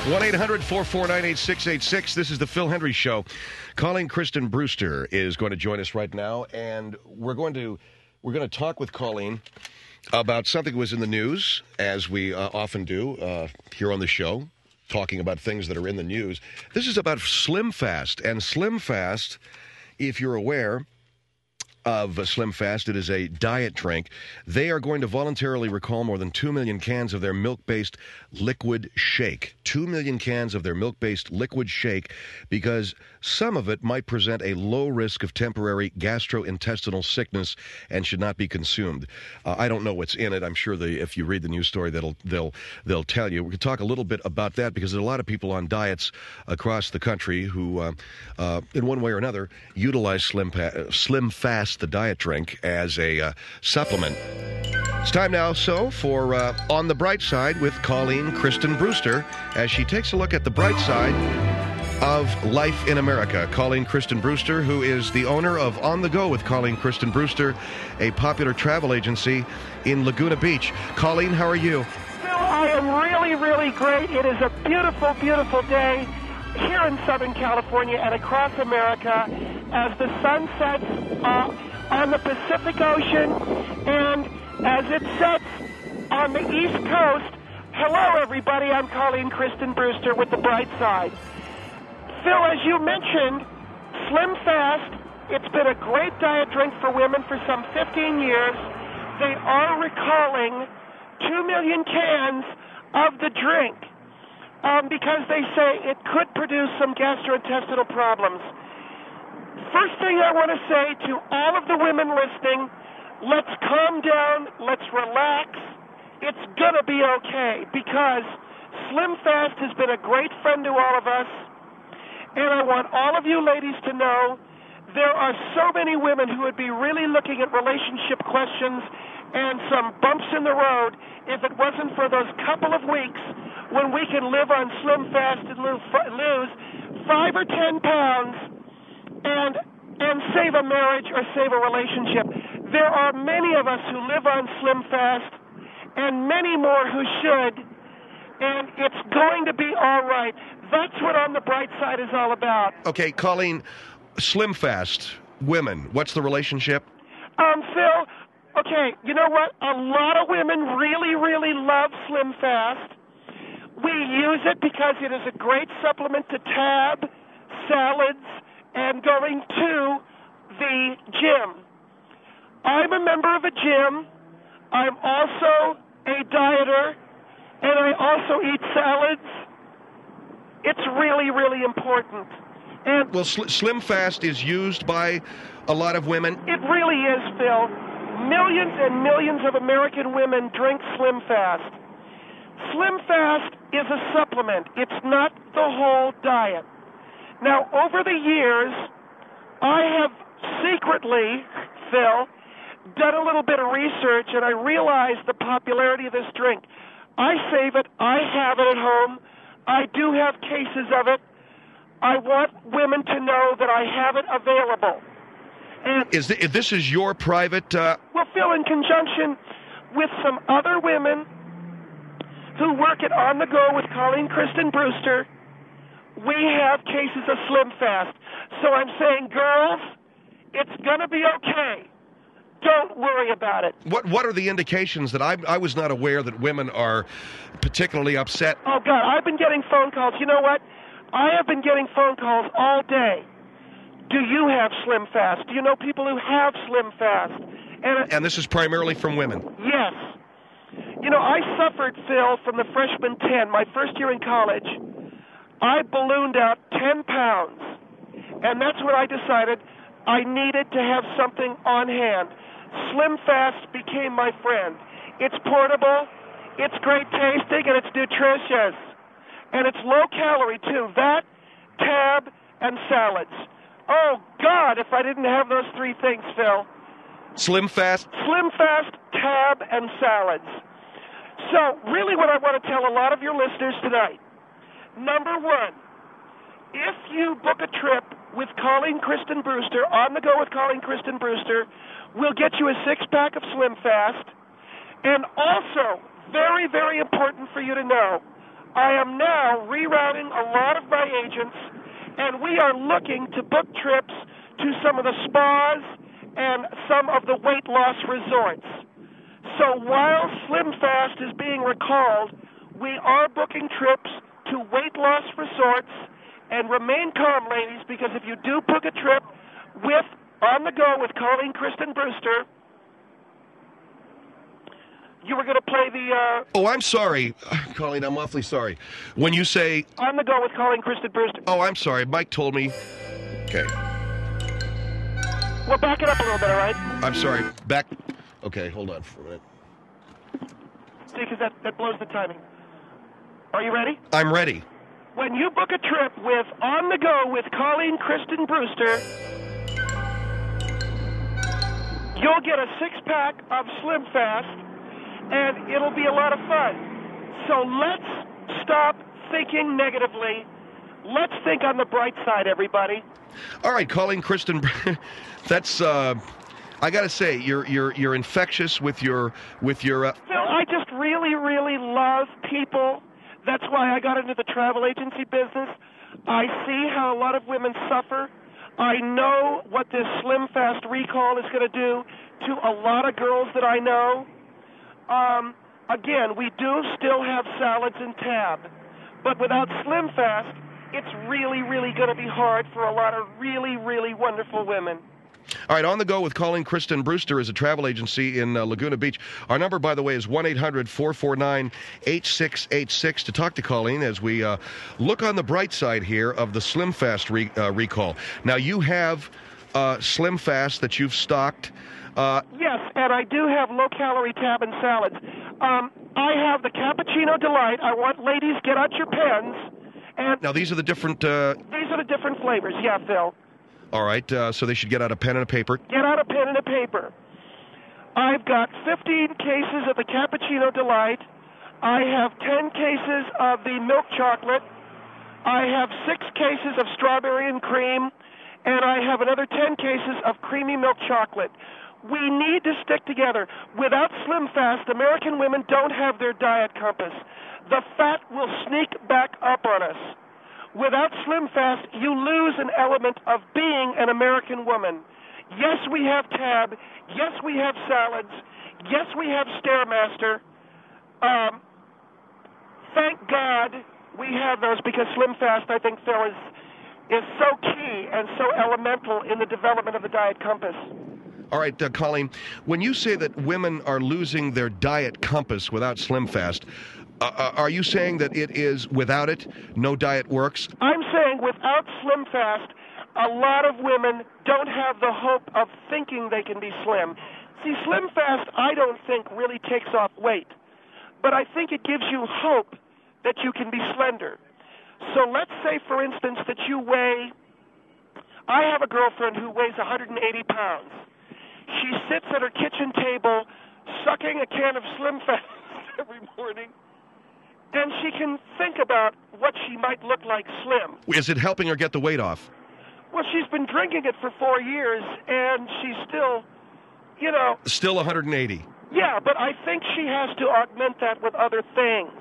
1-800-449-8686. This is the Phil Hendry Show. Colleen Kristen Brewster is going to join us right now, and we're going to talk with Colleen about something that was in the news, as we often do here on the show, talking about things that are in the news. This is about Slim Fast, and Slim Fast, if you're aware of Slim Fast, it is a diet drink. They are going to voluntarily recall more than 2 million cans of their milk-based liquid shake. 2 million cans of their milk-based liquid shake because some of it might present a low risk of temporary gastrointestinal sickness and should not be consumed. I don't know what's in it. I'm sure if you read the news story, they'll tell you. We could talk a little bit about that because there's a lot of people on diets across the country who, in one way or another, utilize Slim Fast, the diet drink, as a supplement. It's time now, for On the Bright Side with Colleen Kristen Brewster, as she takes a look at the bright side of life in America. Colleen Kristen Brewster, who is the owner of On the Go with Colleen Kristen Brewster, a popular travel agency in Laguna Beach. Colleen, how are you? Phil, I am really, really great. It is a beautiful, beautiful day here in Southern California and across America as the sun sets on the Pacific Ocean and as it sets on the East Coast. Hello, everybody. I'm Colleen Kristen Brewster with The Bright Side. Phil, as you mentioned, Slim Fast, it's been a great diet drink for women for some 15 years. They are recalling 2 million cans of the drink because they say it could produce some gastrointestinal problems. First thing I want to say to all of the women listening, let's calm down, let's relax. It's going to be okay because Slim Fast has been a great friend to all of us. And I want all of you ladies to know there are so many women who would be really looking at relationship questions and some bumps in the road if it wasn't for those couple of weeks when we can live on Slim Fast and lose 5 or 10 pounds and save a marriage or save a relationship. There are many of us who live on Slim Fast and many more who should, and it's going to be all right. That's what On the Bright Side is all about. Okay, Colleen, Slim Fast, women, what's the relationship? Phil, okay, you know what? A lot of women really, really love Slim Fast. We use it because it is a great supplement to Tab, salads, and going to the gym. I'm a member of a gym. I'm also a dieter, and I also eat salads. It's really, really important. And well, Slim Fast is used by a lot of women. It really is, Phil. Millions and millions of American women drink Slim Fast. Slim Fast is a supplement. It's not the whole diet. Now, over the years, I have secretly, Phil, done a little bit of research, and I realized the popularity of this drink. I save it. I have it at home. I do have cases of it. I want women to know that I have it available. And this is your private... Well, Phil, in conjunction with some other women who work at On the Go with Colleen Kristen Brewster, we have cases of Slim Fast. So I'm saying, girls, it's going to be okay. Don't worry about it. What are the indications that I was not aware that women are particularly upset? Oh, God, I've been getting phone calls. You know what? I have been getting phone calls all day. Do you have Slim Fast? Do you know people who have Slim Fast? And this is primarily from women? Yes. You know, I suffered, Phil, from the freshman 10, my first year in college. I ballooned out 10 pounds. And that's when I decided I needed to have something on hand. Slim Fast became my friend. It's portable, it's great tasting, and it's nutritious. And it's low calorie, too. That, Tab, and salads. Oh, God, if I didn't have those three things, Phil. Slim Fast? Slim Fast, Tab, and salads. So, really what I want to tell a lot of your listeners tonight, number one, if you book a trip with Colleen Kristen Brewster, On the Go with Colleen Kristen Brewster, we'll get you a six-pack of Slim Fast. And also, very, very important for you to know, I am now rerouting a lot of my agents, and we are looking to book trips to some of the spas and some of the weight loss resorts. So while Slim Fast is being recalled, we are booking trips to weight loss resorts. And remain calm, ladies, because if you do book a trip with On the Go with Colleen Kristen Brewster, you were going to play the... Oh, I'm sorry. Colleen, I'm awfully sorry. When you say... On the Go with Colleen Kristen Brewster. Oh, I'm sorry. Mike told me... Okay. Well, back it up a little bit, all right? I'm sorry. Back... Okay, hold on for a minute. See, because that blows the timing. Are you ready? I'm ready. When you book a trip with On the Go with Colleen Kristen Brewster, you'll get a six-pack of Slim Fast, and it'll be a lot of fun. So let's stop thinking negatively. Let's think on the bright side, everybody. All right, Colleen Kristen, that's I got to say you're infectious with your Phil, I just really love people. That's why I got into the travel agency business. I see how a lot of women suffer. I know what this Slim Fast recall is going to do to a lot of girls that I know. Again, we do still have salads and Tab, but without Slim Fast, it's really going to be hard for a lot of really wonderful women. All right, On the Go with Colleen Kristen Brewster is a travel agency in Laguna Beach. Our number, by the way, is 1-800-449-8686 to talk to Colleen as we look on the bright side here of the Slim Fast recall. Now, you have Slim Fast that you've stocked. Yes, and I do have low-calorie Tab and salads. I have the Cappuccino Delight. I want ladies, get out your pens. And now, these are the different... These are the different flavors, yeah, Phil. All right, so they should get out a pen and a paper. Get out a pen and a paper. I've got 15 cases of the Cappuccino Delight. I have 10 cases of the milk chocolate. I have 6 cases of strawberry and cream. And I have another 10 cases of creamy milk chocolate. We need to stick together. Without Slim Fast, American women don't have their diet compass. The fat will sneak back up on us. Without Slim Fast, you lose an element of being an American woman. Yes, we have Tab. Yes, we have salads. Yes, we have Stairmaster. Thank God we have those because Slim Fast, I think, Phil, is so key and so elemental in the development of the diet compass. All right, Colleen, when you say that women are losing their diet compass without Slim Fast, are you saying that it is, without it, no diet works? I'm saying without Slim Fast, a lot of women don't have the hope of thinking they can be slim. See, Slim Fast, I don't think, really takes off weight. But I think it gives you hope that you can be slender. So let's say, for instance, that you weigh... I have a girlfriend who weighs 180 pounds. She sits at her kitchen table sucking a can of Slim Fast every morning. And she can think about what she might look like slim. Is it helping her get the weight off? Well, she's been drinking it for 4 years, and she's still, you know... Still 180. Yeah, but I think she has to augment that with other things.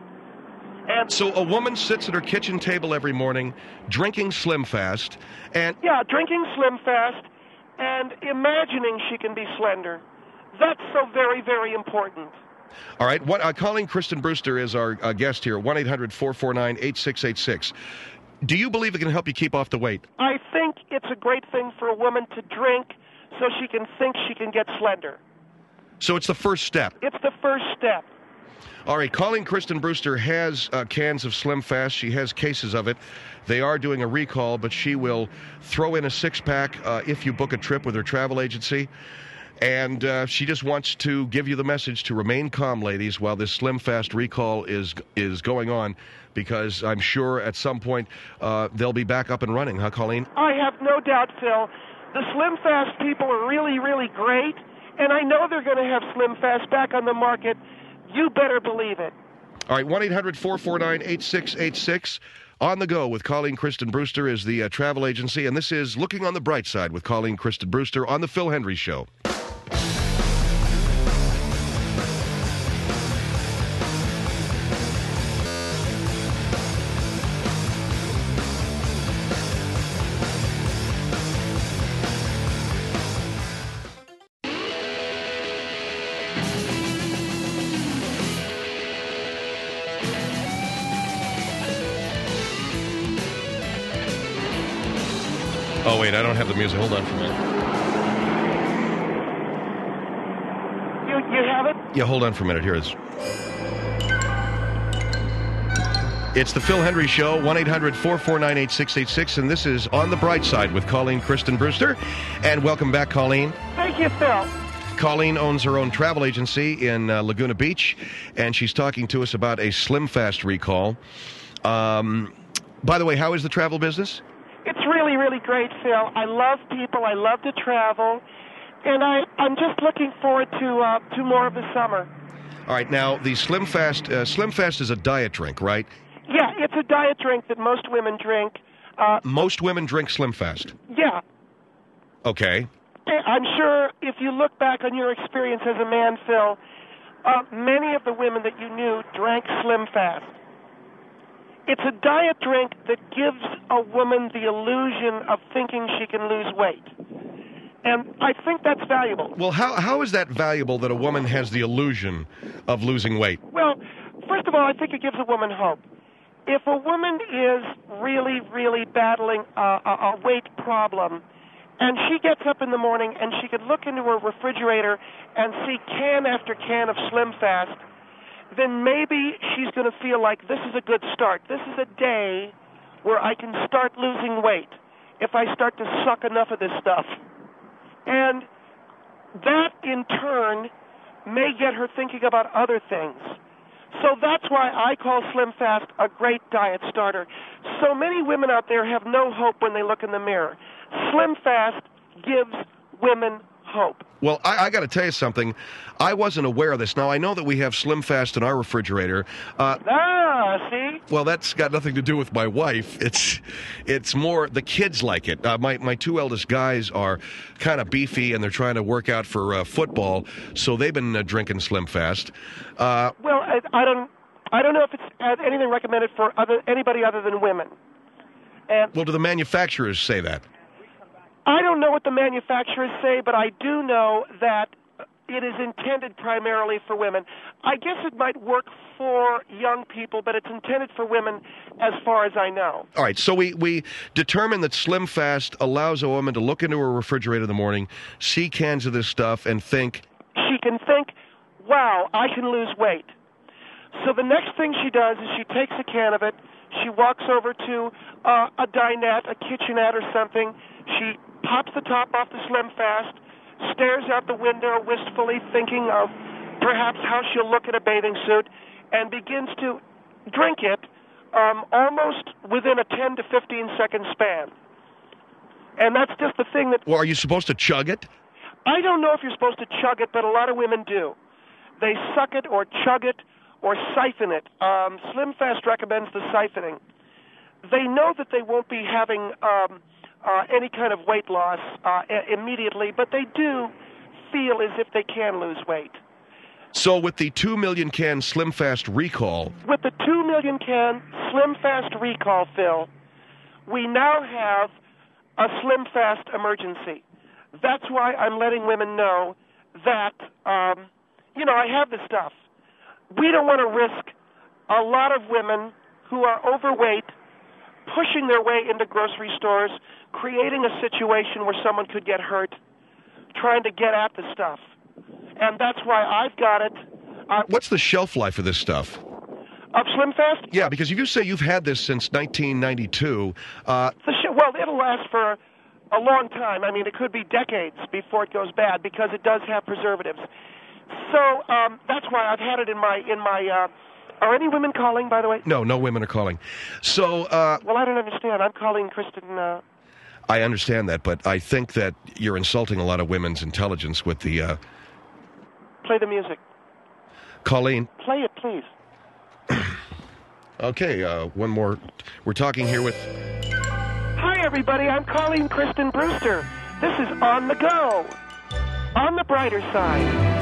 And so a woman sits at her kitchen table every morning, drinking Slim Fast, and... Yeah, drinking Slim Fast and imagining she can be slender. That's so very important. All right, Colleen Kristen Brewster is our guest here, 1-800-449-8686. Do you believe it can help you keep off the weight? I think it's a great thing for a woman to drink so she can think she can get slender. So it's the first step? It's the first step. All right, Colleen Kristen Brewster has cans of Slim Fast. She has cases of it. They are doing a recall, but she will throw in a six-pack if you book a trip with her travel agency. And she just wants to give you the message to remain calm, ladies, while this Slim Fast recall is going on, because I'm sure at some point they'll be back up and running, huh, Colleen? I have no doubt, Phil. The Slim Fast people are really great, and I know they're going to have Slim Fast back on the market. You better believe it. All right, 1-800-449-8686. On the Go with Colleen Kristen Brewster is the travel agency, and this is Looking on the Bright Side with Colleen Kristen Brewster on The Phil Hendrie Show. Oh, wait, I don't have the music. Hold on for a minute. You have it? Yeah, hold on for a minute. Here it is. It's the Phil Hendry Show, 1-800-449-8686, and this is On the Bright Side with Colleen Kristen Brewster. And welcome back, Colleen. Thank you, Phil. Colleen owns her own travel agency in Laguna Beach, and she's talking to us about a SlimFast recall. By the way, how is the travel business? It's really, really great, Phil. I love people. I love to travel. And I'm just looking forward to more of the summer. All right, now, the SlimFast is a diet drink, right? Yeah, it's a diet drink that most women drink. Most women drink SlimFast? Yeah. Okay. I'm sure if you look back on your experience as a man, Phil, many of the women that you knew drank SlimFast. It's a diet drink that gives a woman the illusion of thinking she can lose weight. And I think that's valuable. Well, how is that valuable that a woman has the illusion of losing weight? Well, first of all, I think it gives a woman hope. If a woman is really, really battling a weight problem, and she gets up in the morning and she could look into her refrigerator and see can after can of SlimFast, then maybe she's going to feel like this is a good start. This is a day where I can start losing weight if I start to suck enough of this stuff. And that, in turn, may get her thinking about other things. So that's why I call SlimFast a great diet starter. So many women out there have no hope when they look in the mirror. SlimFast gives women hope. Well, I got to tell you something. I wasn't aware of this. Now, I know that we have SlimFast in our refrigerator. See? Well, that's got nothing to do with my wife. It's more the kids like it. My two eldest guys are kind of beefy, and they're trying to work out for football, so they've been drinking SlimFast. Well, I don't know if it's anything recommended for anybody other than women. And well, do the manufacturers say that? I don't know what the manufacturers say, but I do know that it is intended primarily for women. I guess it might work for young people, but it's intended for women as far as I know. All right, so we determined that SlimFast allows a woman to look into her refrigerator in the morning, see cans of this stuff, and think... She can think, wow, I can lose weight. So the next thing she does is she takes a can of it, she walks over to a dinette, a kitchenette or something, she pops the top off the SlimFast, stares out the window wistfully, thinking of perhaps how she'll look in a bathing suit, and begins to drink it almost within a 10 to 15 second span. And that's just the thing that... Well, are you supposed to chug it? I don't know if you're supposed to chug it, but a lot of women do. They suck it or chug it or siphon it. SlimFast recommends the siphoning. They know that they won't be having... any kind of weight loss immediately, but they do feel as if they can lose weight. So with the 2 million can SlimFast recall... With the 2 million can SlimFast recall, Phil, we now have a SlimFast emergency. That's why I'm letting women know that, I have the stuff. We don't want to risk a lot of women who are overweight pushing their way into grocery stores, creating a situation where someone could get hurt, trying to get at the stuff. And that's why I've got it. What's the shelf life of this stuff? Of SlimFast? Yeah, because if you say you've had this since 1992... well, it'll last for a long time. I mean, it could be decades before it goes bad because it does have preservatives. So that's why I've had it in my are any women calling, by the way? No women are calling. So... well, I don't understand. I'm calling Kristen... I understand that, but I think that you're insulting a lot of women's intelligence with the... Play the music. Colleen. Play it, please. Okay, one more. We're talking here with... Hi, everybody. I'm Colleen Kristen Brewster. This is On the Go. On the brighter side.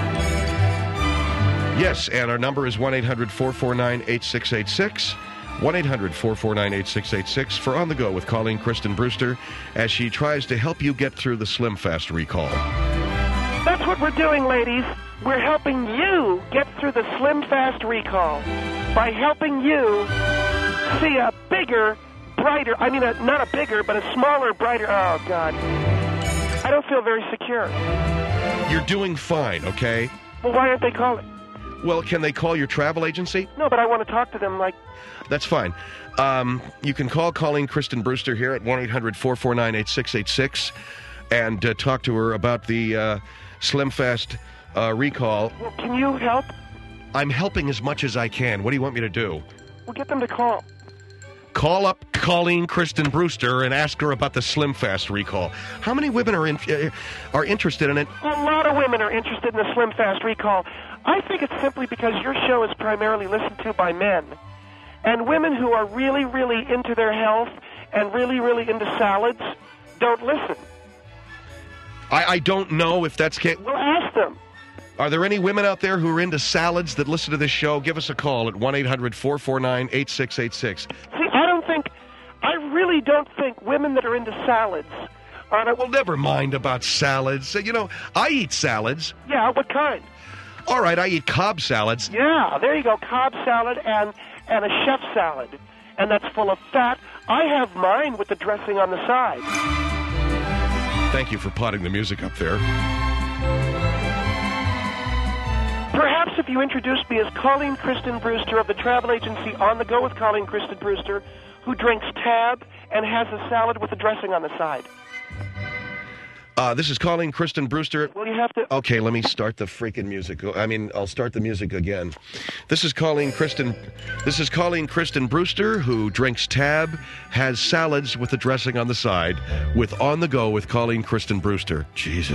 Yes, and our number is 1-800-449-8686. 1-800-449-8686 for On the Go with Colleen Kristen Brewster as she tries to help you get through the SlimFast recall. That's what we're doing, ladies. We're helping you get through the SlimFast recall by helping you see a bigger brighter, not a bigger, but a smaller, brighter, oh, God. I don't feel very secure. You're doing fine, okay? Well, why aren't they calling? Well, can they call your travel agency? No, but I want to talk to them like... That's fine. You can call Colleen Kristen Brewster here at 1-800-449-8686 and talk to her about the SlimFast recall. Well, can you help? I'm helping as much as I can. What do you want me to do? Well, get them to call. Call up Colleen Kristen Brewster and ask her about the SlimFast recall. How many women are interested in it? A lot of women are interested in the SlimFast recall. I think it's simply because your show is primarily listened to by men. And women who are really, really into their health and really, really into salads don't listen. I don't know if that's... Well, ask them. Are there any women out there who are into salads that listen to this show? Give us a call at 1-800-449-8686. See, I really don't think women that are into salads are... Well, never mind about salads. You know, I eat salads. Yeah, what kind? All right, I eat Cobb salads. Yeah, there you go, Cobb salad and a chef salad. And that's full of fat. I have mine with the dressing on the side. Thank you for potting the music up there. Perhaps if you introduced me as Colleen Kristen Brewster of the travel agency On the Go with Colleen Kristen Brewster, who drinks Tab and has a salad with the dressing on the side. This is Colleen Kristen Brewster. Well, you have to... Okay, let me start the freaking music. I'll start the music again. This is Colleen Kristen Brewster, who drinks Tab, has salads with the dressing on the side, with On the Go with Colleen Kristen Brewster. Jesus.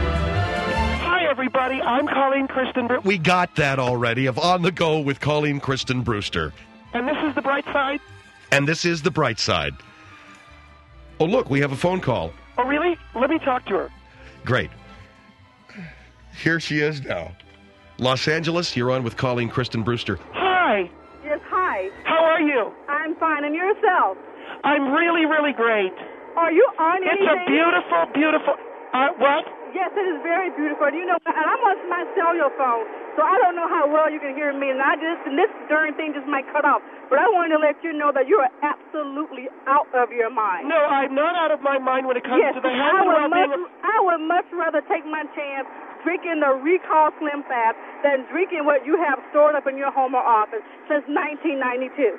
Hi, everybody. I'm Colleen Kristen Brewster. We got that already, of On the Go with Colleen Kristen Brewster. And this is the bright side? And this is the bright side. Oh, look, we have a phone call. Oh, really? Let me talk to her. Great. Here she is now. Los Angeles, you're on with Colleen Kristen Brewster. Hi. Yes, hi. How are you? I'm fine. And yourself? I'm really, really great. Are you on anything? It's a beautiful, beautiful... what? Yes, it is very beautiful. You know, and I'm on my cellular phone, so I don't know how well you can hear me, and this darn thing just might cut off. But I wanted to let you know that you are absolutely out of your mind. No, I'm not out of my mind when it comes to the health and well-being. I would much rather take my chance drinking the Recall Slim Fast than drinking what you have stored up in your home or office since 1992.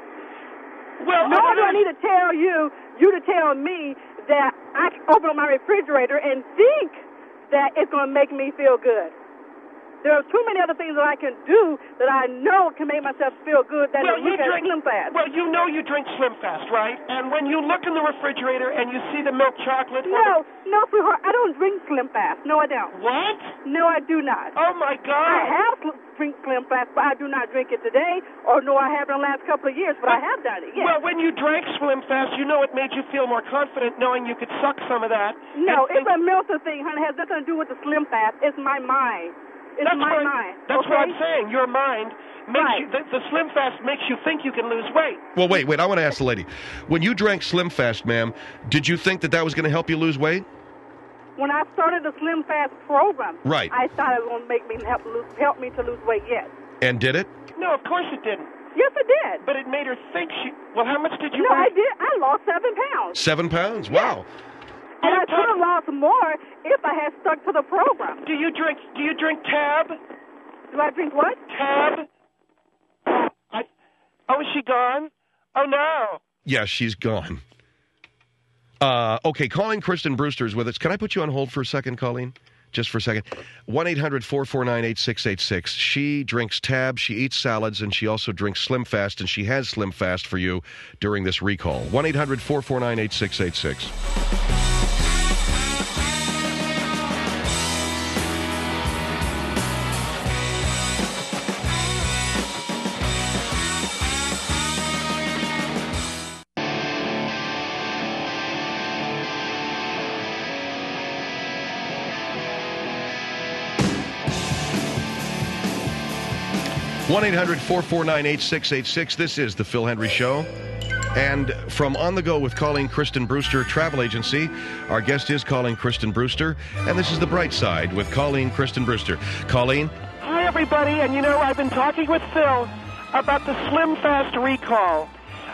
Well, nor do I need to tell you to tell me that I can open up my refrigerator and think that it's going to make me feel good. There are too many other things that I can do that I know can make myself feel good than to look at Slim Fast. Well, you know you drink Slim Fast, right? And when you look in the refrigerator and you see the milk chocolate... No, sweetheart, I don't drink Slim Fast. No, I don't. What? No, I do not. Oh, my God. I have drink Slim Fast, but I do not drink it today, or no, I haven't in the last couple of years, but I have done it, yes. Well, when you drank Slim Fast, you know it made you feel more confident knowing you could suck some of that. No, it's a mental thing, honey. It has nothing to do with the Slim Fast. It's my mind. It's my mind. That's okay? what I'm saying. Your mind makes you, the Slim Fast makes you think you can lose weight. Well, wait. I want to ask the lady. When you drank Slim Fast, ma'am, did you think that was going to help you lose weight? When I started the Slim Fast program, right, I thought it was going to make me help me to lose weight, yes. And did it? No, of course it didn't. Yes, it did. But it made her think she... Well, how much did you weigh? No, I did. I lost 7 pounds. 7 pounds? Wow. And I could have lost more if I had stuck to the program. Do you drink Tab? Do I drink what? Tab. Oh, is she gone? Oh, no. Yeah, she's gone. Okay, Colleen Kristen Brewster is with us. Can I put you on hold for a second, Colleen? Just for a second. 1-800-449-8686. She drinks Tab, she eats salads, and she also drinks Slim Fast, and she has Slim Fast for you during this recall. 1-800-449-8686. 1-800-449-8686. This is the Phil Hendrie Show. And from On the Go with Colleen Kristen Brewster Travel Agency, our guest is Colleen Kristen Brewster. And this is The Bright Side with Colleen Kristen Brewster. Colleen? Hi, everybody. And, I've been talking with Phil about the Slim Fast recall.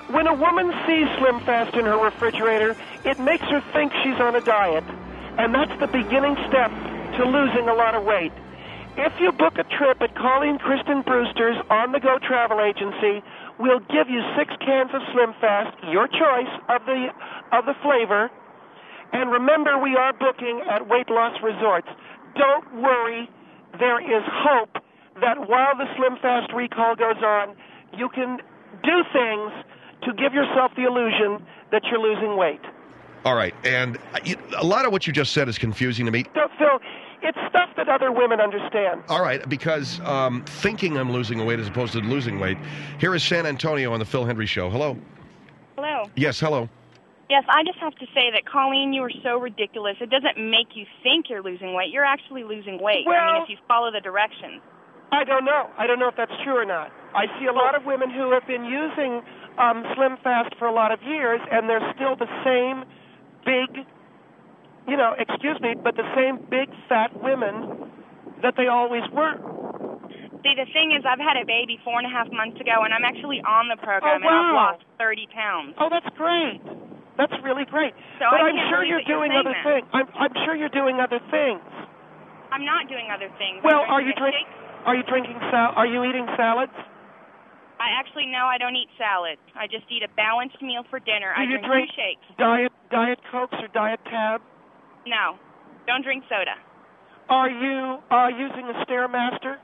When a woman sees Slim Fast in her refrigerator, it makes her think she's on a diet, and that's the beginning step to losing a lot of weight. If you book a trip at Colleen Kristen Brewster's on-the-go travel agency, we'll give you 6 cans of Slim Fast, your choice of the flavor. And remember, we are booking at weight loss resorts. Don't worry, there is hope that while the Slim Fast recall goes on, you can do things to give yourself the illusion that you're losing weight. All right, and a lot of what you just said is confusing to me. So, Phil, it's stuff that other women understand. All right, because thinking I'm losing weight as opposed to losing weight. Here is San Antonio on the Phil Hendry Show. Hello. Hello. Yes, hello. Yes, I just have to say that, Colleen, you are so ridiculous. It doesn't make you think you're losing weight. You're actually losing weight. Well, I mean, if you follow the directions. I don't know. I don't know if that's true or not. I see a lot of women who have been using Slim Fast for a lot of years, and they're still the same big, excuse me, but the same big fat women that they always were. See, the thing is, I've had a baby 4.5 months ago, and I'm actually on the program, Oh, wow. and I've lost 30 pounds. Oh, that's great. That's really great. So but I I'm can't sure believe you're that you're doing saying other that. things. I'm sure you're doing other things. I'm not doing other things. Well, I'm are you drinking a shake. Are you eating salads? I actually, no, I don't eat salad. I just eat a balanced meal for dinner. Do I you drink 2 shakes. Diet Cokes or Diet Tab? No, don't drink soda. Are you using a Stairmaster?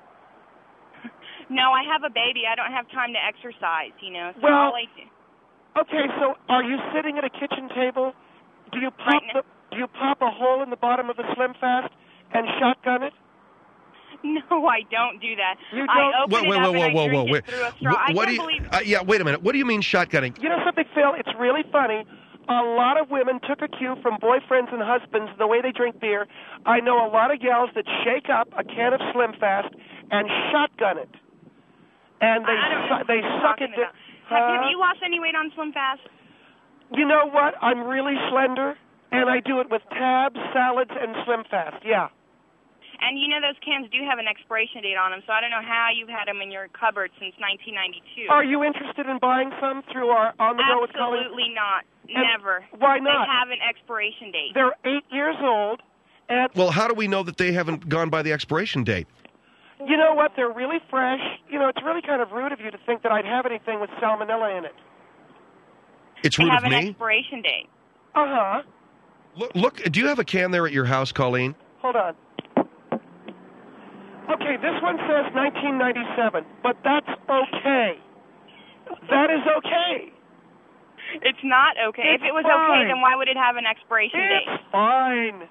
No, I have a baby. I don't have time to exercise, So Well- all I do. Okay, so are you sitting at a kitchen table? Do you pop a hole in the bottom of the Slim Fast and shotgun it? No, I don't do that. You I don't- open it up and I drink it through a straw. I What can't do you? believe. Yeah, wait a minute. What do you mean shotgunning? You know something, Phil? It's really funny. A lot of women took a cue from boyfriends and husbands, the way they drink beer. I know a lot of gals that shake up a can of Slim Fast and shotgun it. And I don't know what they you're suck talking it. about. Have you lost any weight on Slim Fast? You know what? I'm really slender, and I do it with tabs, salads, and Slim Fast. Yeah. And those cans do have an expiration date on them, so I don't know how you've had them in your cupboard since 1992. Are you interested in buying some through our On the Go with Colleen? Absolutely not. And Never. why not? They have an expiration date. They're 8 years old, and Well, how do we know that they haven't gone by the expiration date? you know what? They're really fresh. It's really kind of rude of you to think that I'd have anything with salmonella in it. It's They rude have of an me. expiration date. Uh-huh. Look, do you have a can there at your house, Colleen? Hold on. Okay, this one says 1997, but that's okay. That is okay. It's not okay. It's if it was fine. okay, then why would it have an expiration date? It's fine.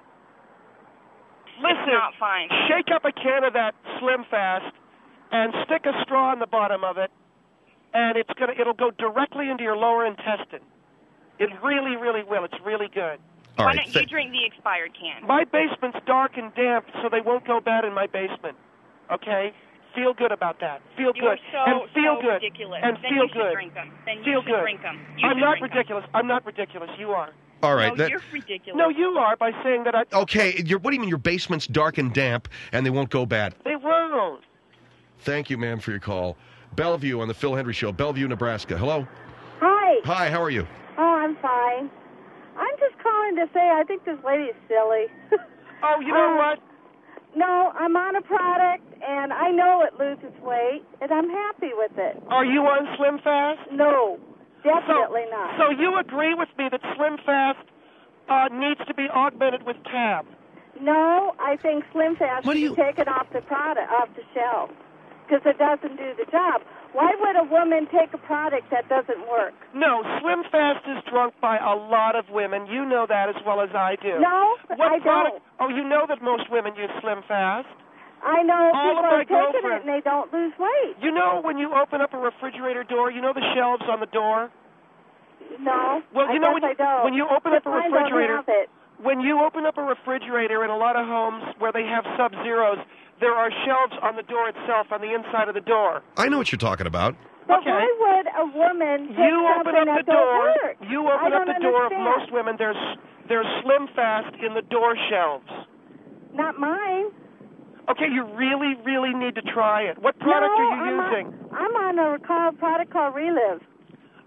Listen, not fine. shake up a can of that Slim Fast and stick a straw in the bottom of it, and it'll go directly into your lower intestine. It really, really will. It's really good. All Why right. don't you drink the expired can? My basement's dark and damp, so they won't go bad in my basement. Okay? Feel good about that. Feel You're good. so, and feel so good. ridiculous. And then feel you should good. drink them. Then you Feel should good. drink them. I'm not ridiculous. I'm not ridiculous. You are. All right. No, you're ridiculous. No, you are by saying that I... Okay. What do you mean your basement's dark and damp and they won't go bad? They won't. Thank you, ma'am, for your call. Bellevue on the Phil Hendry Show, Bellevue, Nebraska. Hello. Hi. Hi. How are you? Oh, I'm fine. I'm just calling to say I think this lady's silly. Oh, you know what? No, I'm on a product, and I know it loses weight, and I'm happy with it. Are you on Slim Fast? No, definitely not. So you agree with me that Slim Fast needs to be augmented with Tab? No, I think Slim Fast What do should you- be taken off the shelf, because it doesn't do the job. Why would a woman take a product that doesn't work? No, Slim Fast is drunk by a lot of women. You know that as well as I do. No, What I product? don't. Oh, you know that most women use Slim Fast. I know All people of my are taking it girlfriends- and they don't lose weight. You know when you open up a refrigerator door, you know the shelves on the door? No, Well, I you know guess I don't. when you open up a Mine refrigerator, don't have it. when you open up a refrigerator in a lot of homes where they have Sub-Zeros, there are shelves on the door itself, on the inside of the door. I know what you're talking about. But Okay. why would a woman take You open something up the that don't door. work? You I open up don't the door of understand. most women. There's Slim Fast in the door shelves. Not mine. Okay, you really, really need to try it. What product no, are you using? I'm on a product called Relive.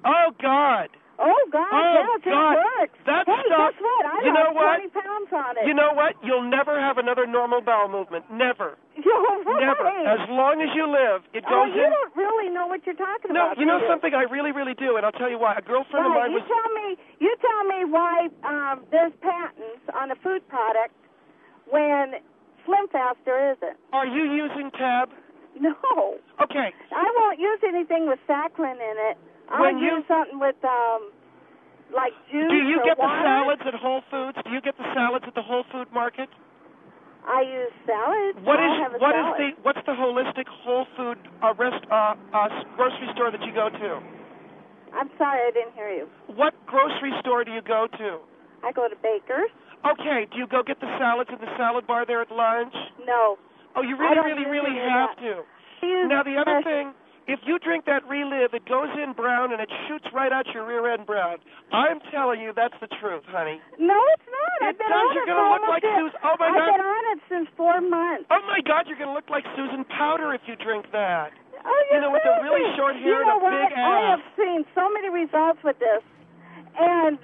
Oh, God. Oh, God, Oh, yes, God. it works. That hey, stuff, guess what? I you know lost what? 20 pounds on it. You know what? You'll never have another normal bowel movement. Never. You're right. Never. As long as you live, it Oh, goes you in. don't really know what you're talking No, about. you know do something? I really, really do, and I'll tell you why. A girlfriend of Right, mine you was... tell me why there's patents on a food product when Slim Fast there isn't. Are you using Tab? No. Okay. I won't use anything with saccharin in it. I'll When you- use something with like juice Do you or get the water. salads at Whole Foods? Do you get the salads at the Whole Food Market? I use salads. I'll have a salad. What's the holistic whole food grocery store that you go to? I'm sorry, I didn't hear you. What grocery store do you go to? I go to Baker's. Okay, do you go get the salads in the salad bar there at lunch? No. Oh, you I really, don't really, use really any of have that. to. I use Now, the other fresh- thing, if you drink that Relive, it goes in brown and it shoots right out your rear end brown. I'm telling you, that's the truth, honey. No, it's not. I've been does. on You're it gonna for look almost like Susan. Oh, my I've God. been on it since 4 months. Oh, my God, you're going to look like Susan Powder if you drink that. Oh, You know, with the really crazy. short hair you know and a what? big I ass. have seen so many results with this, and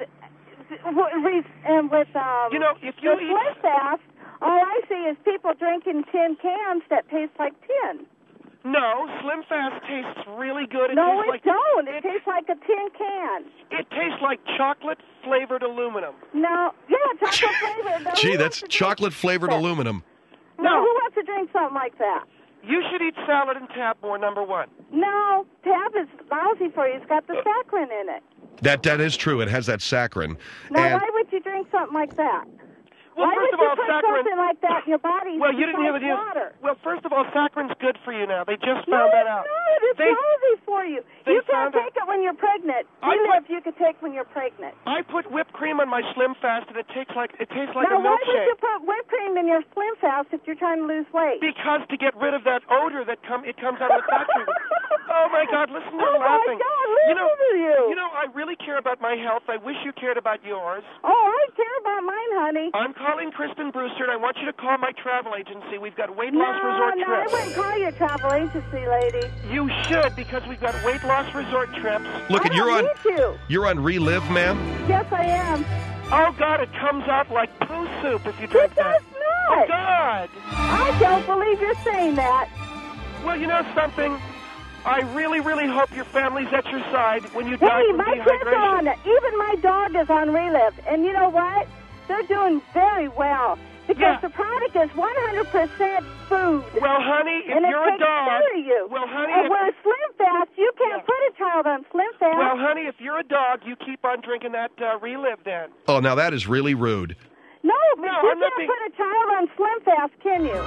with You know, if you the eat... Slim Fast, all I see is people drinking tin cans that taste like tin. No, Slim Fast tastes really good. It No, tastes it like, don't. It tastes like a tin can. It tastes like chocolate-flavored aluminum. No, yeah, chocolate flavored. Now, Gee, who that's wants to drink chocolate-flavored that? aluminum. No, No. who wants to drink something like that? You should eat salad and Tab more, number one. No, Tab is lousy for you. It's got the saccharin in it. That is true. It has that saccharin. Now, And why would you drink something like that? Well, why first would of all, you put saccharin... something like that in your body? Well, you didn't hear the besides news. water? Well, first of all, saccharin's good for you now. They just No, found that it's out. not. It's They- lousy for you. they You can't found out- take it when you're pregnant. I Relive you can take when you're pregnant. I put whipped cream on my Slim Fast, and it tastes like now, a why would milkshake. you put whipped cream in your Slim Fast if you're trying to lose weight? Because to get rid of that odor that comes out of the factory. Oh my God! Listen to her Oh, my laughing. God, you know, listen to you. You know, I really care about my health. I wish you cared about yours. Oh, I care about mine, honey. I'm calling Kristen Brewster, and I want you to call my travel agency. We've got weight loss resort No, I trips. wouldn't call you a travel agency, lady. You should, because we've got weight loss resort trips. look, I you're don't on need you. you're on Relive, ma'am. Yes, I am. Oh God, it comes out like poo soup if you drink It that. does Oh not. God! I don't believe you're saying that. Well, you know something? I really, really hope your family's at your side when you die Hey, from my kids are dehydration. on it. Even my dog is on Relive. And you know what? They're doing very well. Because Yeah. the product is 100% food. Well, honey, if and you're it a takes dog, care of you. well, honey, and if, where Slim Fast, you can't Yeah. put a child on Slim Fast. well, honey, if you're a dog, you keep on drinking that Relive then. Oh, now that is really rude. no, but No, you I'm not can't being- put a child on Slim Fast, can you?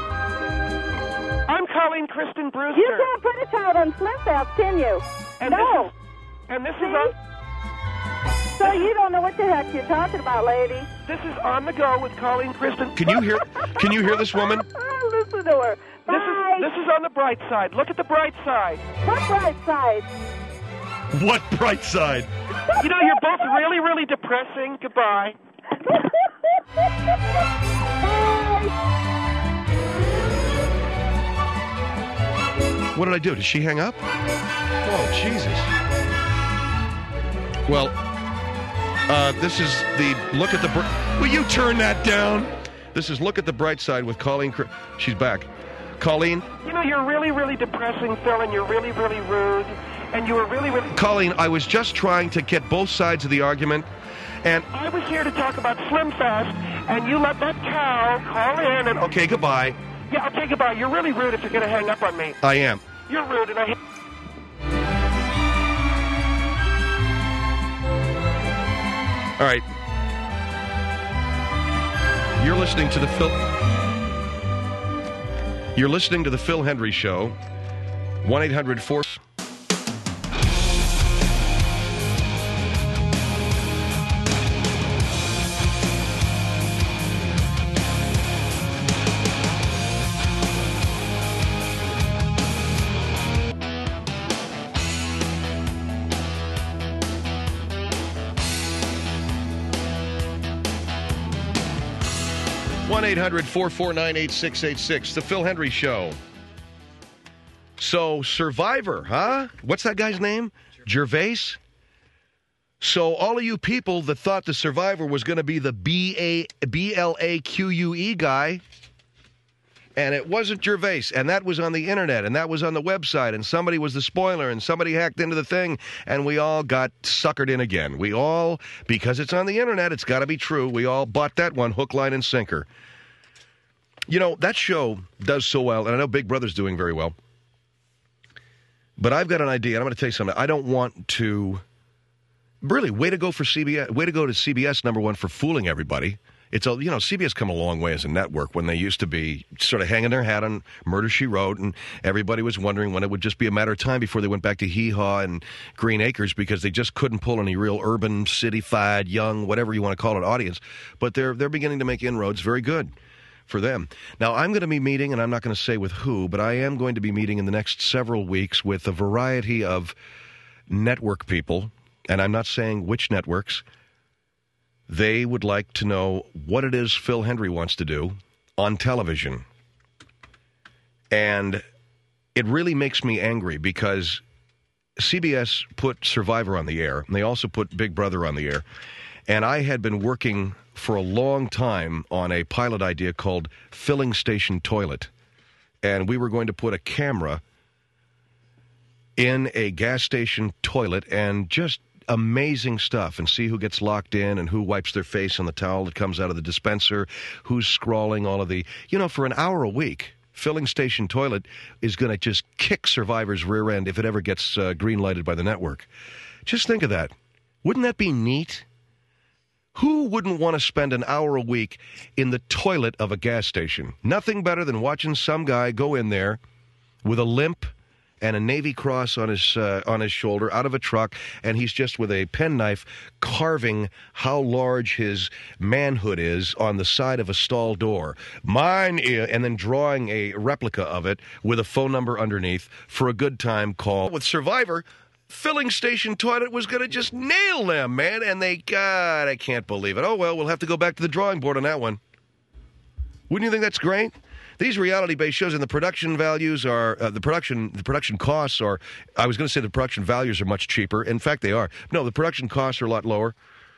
I'm calling Kristen Brewster. You can't put a child on Slim Fast, can you? And no. This See? is on So you don't know what the heck you're talking about, lady. this is on the go with calling Kristen. Can you hear this woman? Listen to her. Bye. This is on the bright side. Look at the bright side. What bright side? What bright side? You know, you're both really, really depressing. Goodbye. Bye. What did I do? Did she hang up? Oh, Jesus. Well, this is the look at the... Will you turn that down? This is Look at the Bright Side with Colleen. She's back. Colleen? You know, you're really, really depressing, Phil, and you're really, really rude. And you were really, really... Colleen, I was just trying to get both sides of the argument, and... I was here to talk about Slim Fast, and you let that cow call in and... Okay, goodbye. Yeah, okay, goodbye. You're really rude if you're going to hang up on me. I am. You're rude, and I... All right. You're listening to the Phil Hendry Show. 1-800-4... One 1-800-449-8686. The Phil Hendry Show. So, Survivor, huh? What's that guy's name? Gervais? So all of you people that thought the Survivor was going to be the BLAQUE guy, and it wasn't Gervais, and that was on the internet, and that was on the website, and somebody was the spoiler, and somebody hacked into the thing, and we all got suckered in again. We all, because it's on the internet, it's got to be true, we all bought that one hook, line, and sinker. You know, that show does so well, and I know Big Brother's doing very well, but I've got an idea, and I'm going to tell you something. I don't want to... Really, way to go for CBS. Way to go to CBS, number one, for fooling everybody. It's a, you know, CBS come a long way as a network when they used to be sort of hanging their hat on Murder, She Wrote, and everybody was wondering when it would just be a matter of time before they went back to Hee Haw and Green Acres because they just couldn't pull any real urban, city-fied, young, whatever you want to call it, audience. But they're beginning to make inroads. Very good for them. Now, I'm going to be meeting, and I'm not going to say with who, but I am going to be meeting in the next several weeks with a variety of network people. And I'm not saying which networks. They would like to know what it is Phil Hendrie wants to do on television. And it really makes me angry because CBS put Survivor on the air, and they also put Big Brother on the air. And I had been working for a long time on a pilot idea called Filling Station Toilet. And we were going to put a camera in a gas station toilet and just amazing stuff and see who gets locked in and who wipes their face on the towel that comes out of the dispenser, who's scrawling all of the, you know, for an hour a week. Filling Station Toilet is going to just kick Survivor's rear end if it ever gets green-lighted by the network. Just think of that. Wouldn't that be neat? Who wouldn't want to spend an hour a week in the toilet of a gas station? Nothing better than watching some guy go in there with a limp and a Navy cross on his shoulder out of a truck, and he's just with a penknife carving how large his manhood is on the side of a stall door. Mine is, and then drawing a replica of it with a phone number underneath for a good time call. With Survivor, Filling Station Toilet was going to just nail them, man, and God, I can't believe it. Oh, well, we'll have to go back to the drawing board on that one. Wouldn't you think that's great? These reality-based shows and the production values are, the production costs are, I was going to say the production values are much cheaper. In fact, they are. No, the production costs are a lot lower.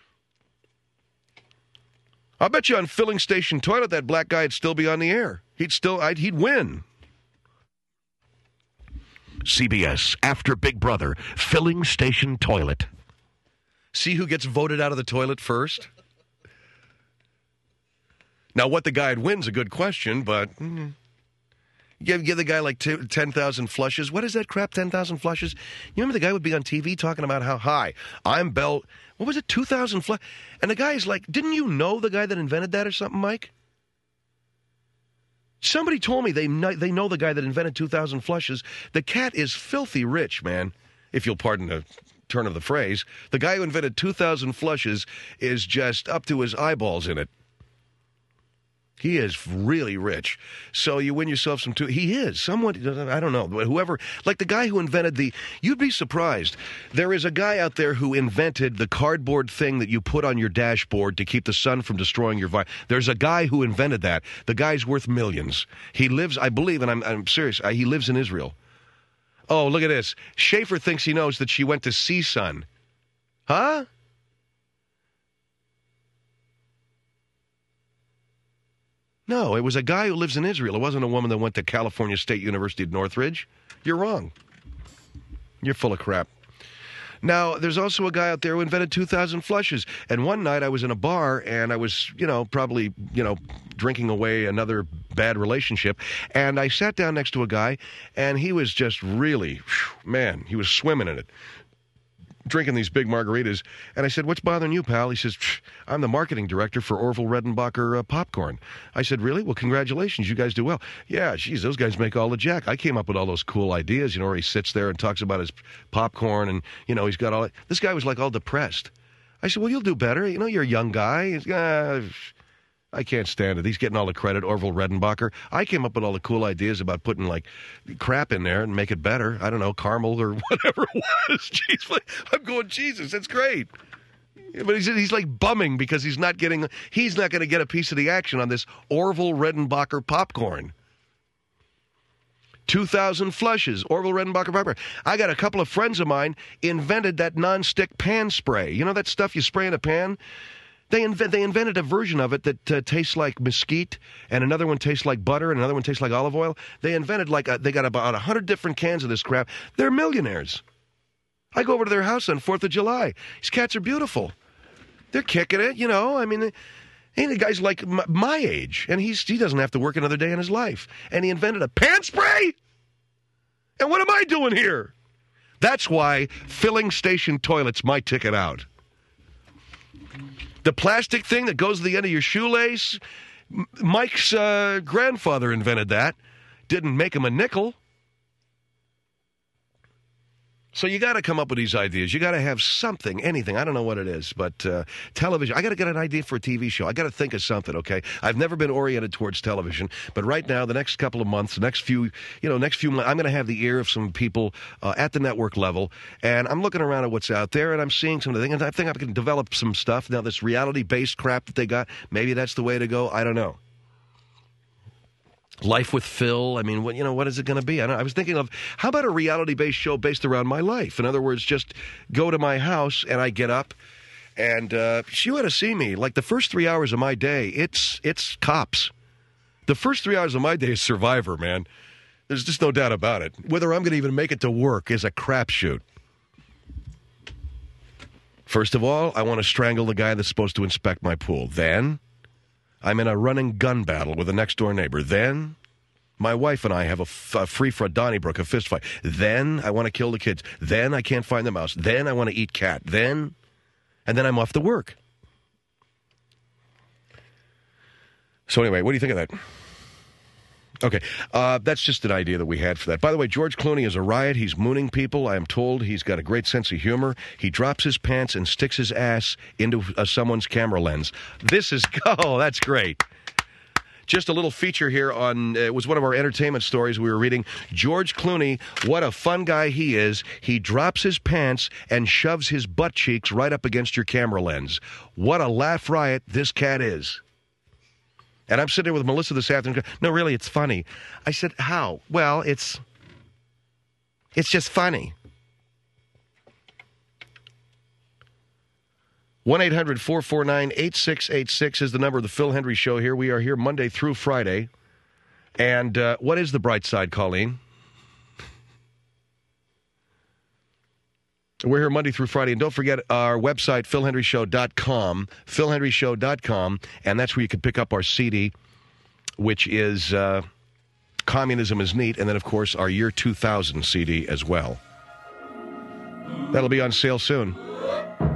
I'll bet you on Filling Station Toilet, that black guy'd still be on the air. He'd win. CBS, after Big Brother, Filling Station Toilet. See who gets voted out of the toilet first? Now, what the guy'd win's a good question, but give the guy like 10,000 flushes. What is that crap, 10,000 flushes? You remember the guy would be on TV talking about how, hi, I'm Bell. What was it, 2,000 flushes? And the guy's like, didn't you know the guy that invented that or something, Mike? Somebody told me they know the guy that invented 2,000 flushes. The cat is filthy rich, man, if you'll pardon the turn of the phrase. The guy who invented 2,000 flushes is just up to his eyeballs in it. He is really rich. So you win yourself some... He is. Someone... I don't know. Whoever... Like the guy who invented the... You'd be surprised. There is a guy out there who invented the cardboard thing that you put on your dashboard to keep the sun from destroying your... There's a guy who invented that. The guy's worth millions. He lives, I believe, and I'm serious, he lives in Israel. Oh, look at this. Schaefer thinks he knows that she went to CSUN. Huh? No, it was a guy who lives in Israel. It wasn't a woman that went to California State University at Northridge. You're wrong. You're full of crap. Now, there's also a guy out there who invented 2,000 flushes. And one night I was in a bar and I was, probably, drinking away another bad relationship. And I sat down next to a guy and he was just really, man, he was swimming in it. Drinking these big margaritas. And I said, what's bothering you, pal? He says, I'm the marketing director for Orville Redenbacher Popcorn. I said, really? Well, congratulations. You guys do well. Yeah, geez, those guys make all the jack. I came up with all those cool ideas, where he sits there and talks about his popcorn and, he's got all that. This guy was like all depressed. I said, well, you'll do better. You're a young guy. I can't stand it. He's getting all the credit, Orville Redenbacher. I came up with all the cool ideas about putting, crap in there and make it better. I don't know, caramel or whatever it was. Jeez, I'm going, Jesus, that's great. But he's bumming because he's not going to get a piece of the action on this Orville Redenbacher popcorn. 2,000 flushes. Orville Redenbacher Piper. I got a couple of friends of mine invented that nonstick pan spray. You know that stuff you spray in a pan? They invented a version of it that tastes like mesquite, and another one tastes like butter, and another one tastes like olive oil. They invented they got about 100 different cans of this crap. They're millionaires. I go over to their house on 4th of July. These cats are beautiful. They're kicking it, you know. I mean, ain't the guy's like my age, and he doesn't have to work another day in his life. And he invented a pan spray? And what am I doing here? That's why filling station toilets my ticket out. The plastic thing that goes to the end of your shoelace, Mike's grandfather invented that. Didn't make him a nickel. So you got to come up with these ideas. You got to have something, anything. I don't know what it is, but television. I got to get an idea for a TV show. I got to think of something, okay? I've never been oriented towards television, but right now, the next couple of months, the next few months, I'm going to have the ear of some people at the network level, and I'm looking around at what's out there, and I'm seeing some of the things, and I think I can develop some stuff. Now, this reality-based crap that they got, maybe that's the way to go. I don't know. Life with Phil. I mean, what is it going to be? I was thinking of, how about a reality-based show based around my life? In other words, just go to my house and I get up and you ought to see me. Like the first 3 hours of my day, it's cops. The first 3 hours of my day is Survivor, man. There's just no doubt about it. Whether I'm going to even make it to work is a crapshoot. First of all, I want to strangle the guy that's supposed to inspect my pool. Then I'm in a running gun battle with a next-door neighbor. Then my wife and I have a free for Donnybrook, a fist fight. Then I want to kill the kids. Then I can't find the mouse. Then I want to eat cat. And then I'm off to work. So anyway, what do you think of that? Okay, that's just an idea that we had for that. By the way, George Clooney is a riot. He's mooning people. I am told he's got a great sense of humor. He drops his pants and sticks his ass into someone's camera lens. That's great. Just a little feature here it was one of our entertainment stories we were reading. George Clooney, what a fun guy he is. He drops his pants and shoves his butt cheeks right up against your camera lens. What a laugh riot this cat is. And I'm sitting there with Melissa this afternoon. No, really, it's funny. I said, how? Well, it's just funny. 1-800-449-8686 is the number of the Phil Hendrie Show here. We are here Monday through Friday. And what is the bright side, Colleen? We're here Monday through Friday. And don't forget our website, philhendryshow.com, philhendryshow.com, and that's where you can pick up our CD, which is Communism is Neat, and then, of course, our Year 2000 CD as well. That'll be on sale soon.